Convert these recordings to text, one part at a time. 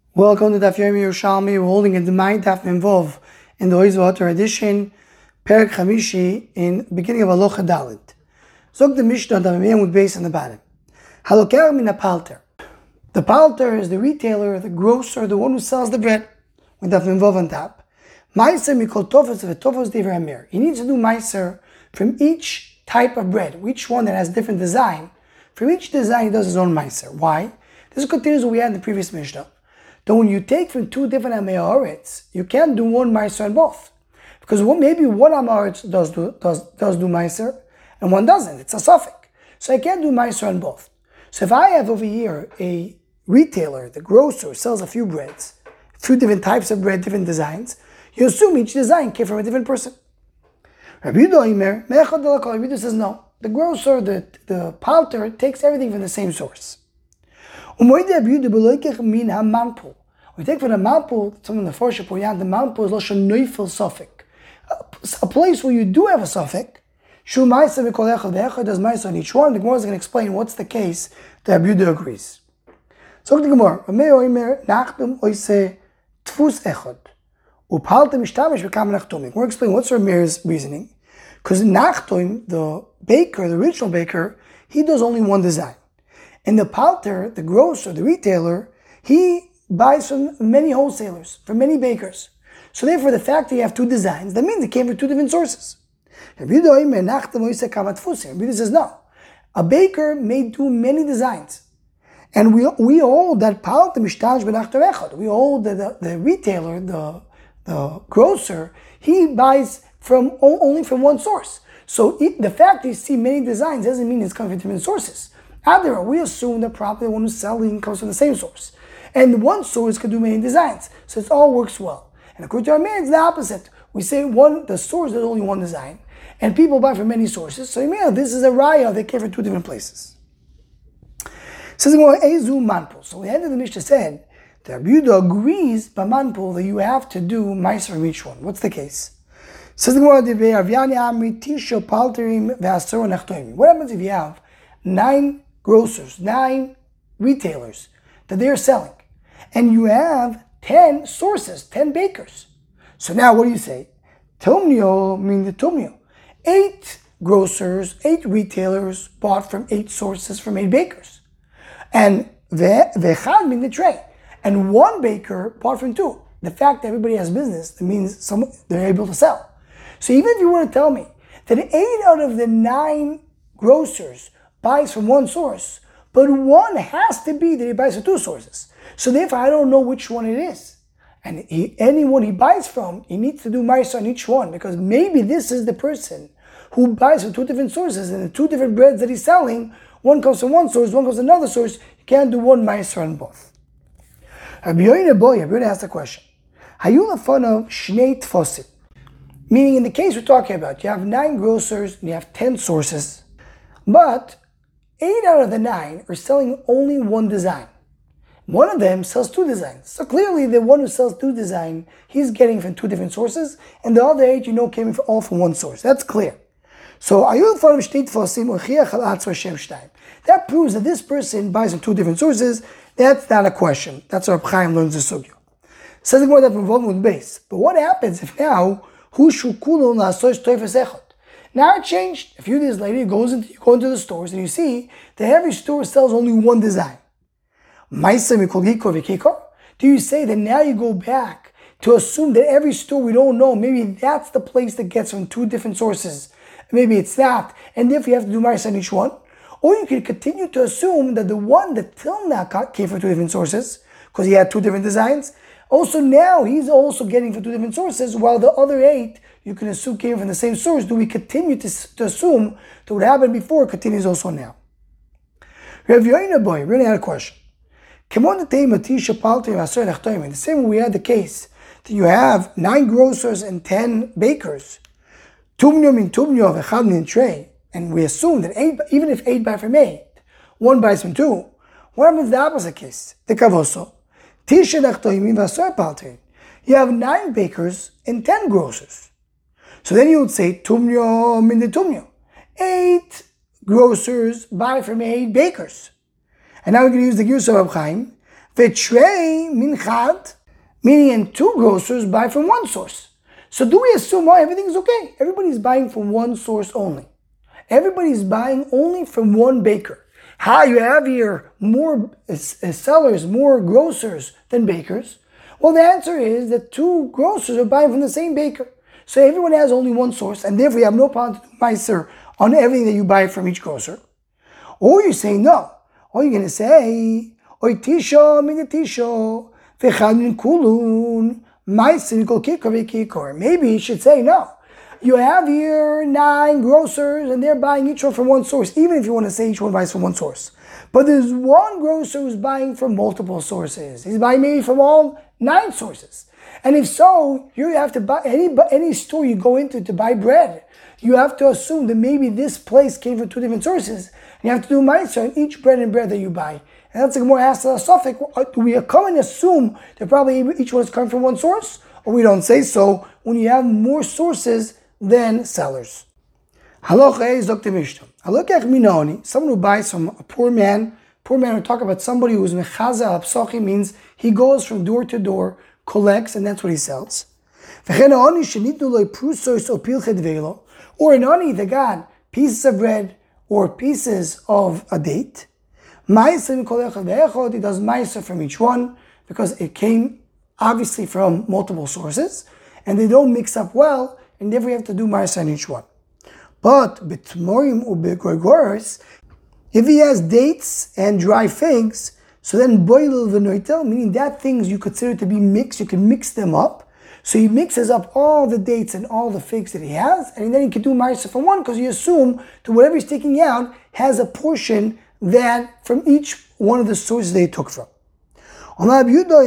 Welcome to Daf Yomi Yerushalmi. We're holding a Demai Daf Memvov in the Oizvater edition, Perek Chamishi, in beginning of Aloha Dalit. Zog the Mishnah that we with base on the bottom. Haloker min palter. The palter is the retailer, the grocer, the one who sells the bread with Daf Memvov on top. Meiser mikol tofos v'tofos divrei hamir. He needs to do meiser from each type of bread, each one that has different design. From each design, he does his own meiser. Why? This continues what we had in the previous Mishnah. Then when you take from two different Amoritz, you can't do one Meiser on both. Because maybe one Amoritz does do Meiser, and one doesn't. It's a suffix. So I can't do Meiser on both. So if I have over here a retailer, the grocer, sells a few breads, a few different types of bread, different designs, you assume each design came from a different person. Rabbi Yehuda says no. The grocer, the palter, takes everything from the same source. We take from the manpul, some of the Forsha Poyan, the manpul is Loshan Neufel Suffolk. A place where you do have a suffix, Shu Maisa Mikol Echad, the Echad does Maisa on each one. The Gemara is going to explain what's the case that Rabbi Yehuda agrees. So the Gemara, Ramei Oimer, Nachdum Oise Tfus Echad, Upalta Mishtamish Bekam Nachtumik. We're explaining what's Rameir's reasoning. Because Nachtum, the baker, the original baker, he does only one design. And the palter, the grocer, the retailer, he buys from many wholesalers, from many bakers. So therefore, the fact that you have two designs, that means it came from two different sources. Rabbi Yehuda says no. A baker may do many designs. And we hold that palter mishtaj benachtar echad. We hold that the retailer, the grocer, he buys only from one source. So the fact that you see many designs doesn't mean it's coming from different sources. Either we assume that probably the one who's selling comes from the same source. And one source can do many designs. So it all works well. And according to our man, it's the opposite. We say the source does only one design. And people buy from many sources. So this is a raya that came from two different places. Says Ezu manpul. So the end of the Mishnah said that Rabbi Yehuda agrees by manpul that you have to do meiser from each one. What's the case? Says the Gemara, what happens if you have 9 grocers, 9 retailers that they're selling, and you have 10 sources, 10 bakers? So now what do you say? Tumnio means the tumnio. 8 grocers, 8 retailers bought from 8 sources from 8 bakers. And vechad means the tray. And 1 baker bought from 2. The fact that everybody has business, that means they're able to sell. So even if you want to tell me that 8 out of the 9 grocers buys from one source, but one has to be that he buys from 2 sources. So therefore, I don't know which one it is. And anyone he buys from, he needs to do meiser on each one, because maybe this is the person who buys from 2 different sources, and the 2 different breads that he's selling, one comes from one source, one comes from another source. You can't do one meiser on both. Rabbi Yehuda asked a question. Hayu lefanav shnei tfosim. Meaning in the case we're talking about, you have 9 grocers and you have 10 sources, but 8 out of the 9 are selling only one design. One of them sells 2 designs. So clearly the one who sells 2 designs, he's getting from 2 different sources, and the other 8, came all from one source. That's clear. So that proves that this person buys from 2 different sources. That's not a question. That's how Reb Chaim learns the sugya. Says the Gemara that involved with base. But what happens if now now it changed. A few days later, you go into the stores and you see that every store sells only one design. Do you say that now you go back to assume that every store we don't know, maybe that's the place that gets from 2 different sources, maybe it's not, and therefore you have to do meiser on each one? Or you can continue to assume that the one that till now came from 2 different sources, because he had 2 different designs, also now he's also getting from 2 different sources, while the other 8 you can assume came from the same source. Do we continue to assume that what happened before continues also now? Rav Yoina boy really had a question. The same way we had the case that you have 9 grocers and 10 bakers, tumnio min tumnio v'chad min tray, and we assume that even if 8 buy from 8, 1 buys from 2. What happens in the opposite case? The kavoso. You have 9 bakers and 10 grocers. So then you would say, tumnio min the tumnio. 8 grocers buy from 8 bakers. And now we're going to use the Girsa of Chaim. V'trei minchad, meaning and two grocers buy from one source. So do we assume, everything's okay? Everybody's buying from one source only. Everybody's buying only from one baker. How you have here more sellers, more grocers than bakers? Well, the answer is that two grocers are buying from the same baker. So everyone has only one source, and therefore you have no problem to do meiser on everything that you buy from each grocer. Or you're saying no. Or you're going to say, oy tisho min tisho, v'chad min kulun, meiser nikol kikor v'kikor. Maybe you should say no. You have here 9 grocers and they're buying each one from one source, even if you want to say each one buys from one source. But there's one grocer who's buying from multiple sources. He's buying maybe from all 9 sources. And if so, you have to buy, any store you go into to buy bread, you have to assume that maybe this place came from 2 different sources. And you have to do meiser on each bread that you buy. And that's like more asked a suffix. Do we come and assume that probably each one is coming from one source? Or we don't say so when you have more sources than sellers. Halacha Dr. Mishnah. Halakach minoni, someone who buys from a poor man. Poor man, we talk about somebody who's mechaza al psochi, means he goes from door to door, collects, and that's what he sells. Or an ani that got pieces of bread or pieces of a date. He does meiser from each one because it came obviously from multiple sources and they don't mix up well, and therefore you have to do meiser on each one. But b'tmorim u'b'gorgoros, if he has dates and dry figs, so then boilel v'noitel, meaning that things you consider to be mixed, you can mix them up. So he mixes up all the dates and all the figs that he has, and then he can do meiser from one because you assume that whatever he's taking out has a portion that from each one of the sources they took from. That's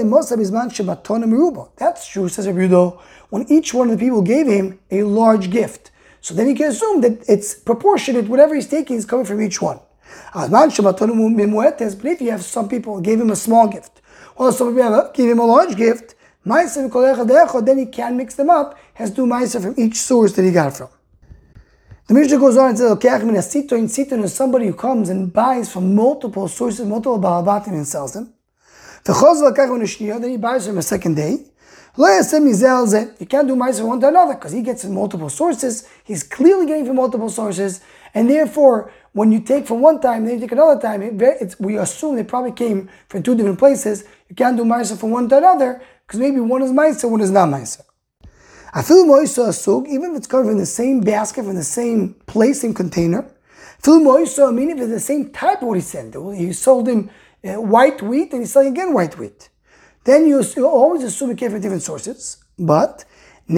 true, says Rabbi Yehuda, when each one of the people gave him a large gift. So then he can assume that it's proportionate, whatever he's taking is coming from each one. But if you have some people who gave him a small gift, or some people gave him a large gift, then he can mix them up, has to do meiser from each source that he got from. The Mishnah goes on and says, Siton is somebody who comes and buys from multiple sources, multiple balabatim, and sells them. Then he buys from a second day. You can't do meiser from one to another because he gets from multiple sources. He's clearly getting from multiple sources, and therefore, when you take from one time, then you take another time, we assume they probably came from 2 different places. You can't do meiser from one to another because maybe one is meiser, one is not meiser. Even if it's coming from the same basket, from the same place, same container. Meaning if it's the same type of what he sent. He sold him white wheat and he's selling again white wheat. Then you always assume it came from different sources. But the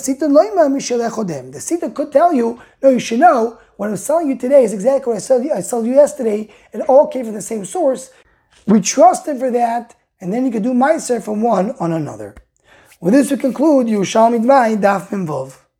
Sita could tell you, no, you should know, what I'm selling you today is exactly what I sold you yesterday. It all came from the same source. We trust him for that, and then you can do meiser from one on another. With this we conclude Yerushalmi Daf Mem Vov.